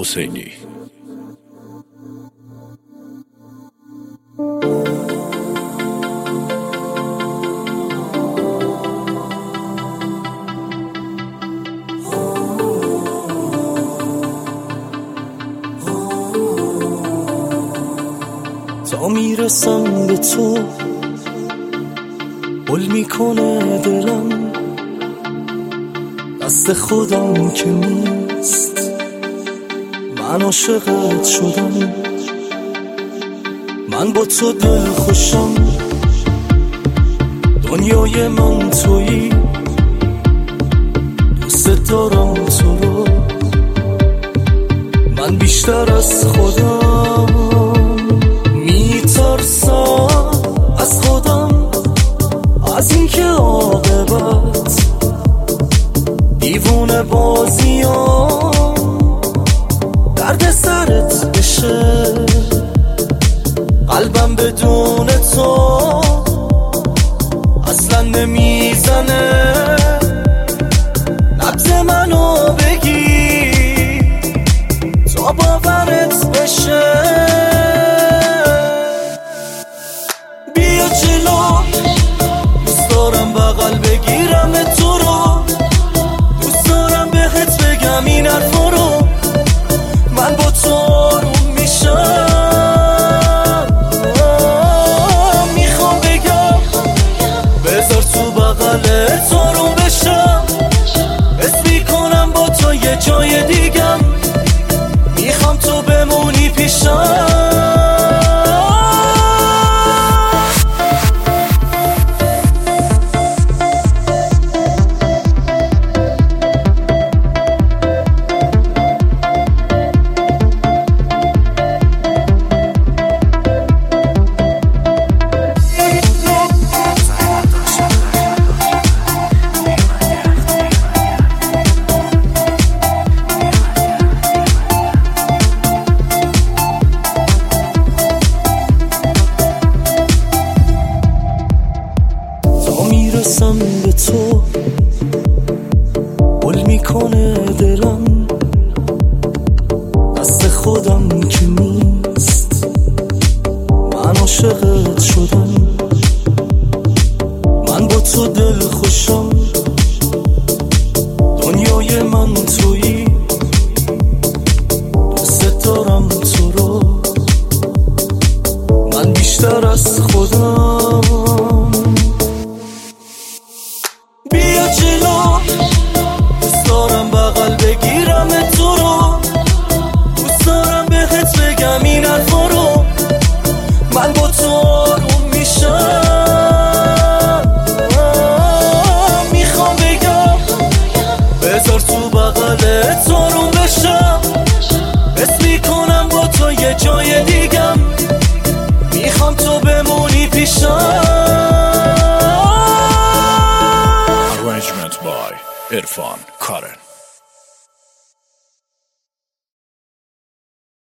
حسینی. تا میرسم به تو بل میکنه دلم، دست خودم که نیست، من عاشقت شدم. من با تو دل خوشم، دنیای من تویی، دوست دارم تو رو من بیشتر از خودم. میترسم از خودم، از اینکه عاقبت دیوونه بازیام درد سرت بشه. قلبم بدون تو اصلا نمیزنه، نبض منو بگی تا باورت بشه. بیا جلو، دوست دارم بغل بگیرم تو رو، دوست دارم بهت بگم این حرفا رو. من با تو آروم میشم، میخوام بگم بذار تو بغلت آروم بشم. حس میکنم با تو یه جای دیگم، میخوام تو بمونی پیشم. میرسم به تو بل میکنه دلم، دست خودم که نیست، من عاشقت شدم. من با تو دل خوشم، دنیای من تویی، دوست دارم تو رو من بیشتر از خودم. بیا جلو، دوست دارم بغل بگیرم تو رو، دوست دارم بهت بگم این حرفا رو. من با تو آروم میشم، میخوام بگم بذار تو بغلت آروم بشم. حس میکنم با تو یه جای دیگم، میخوام تو بمونی پیشم. Arrangement by Irfan Karen.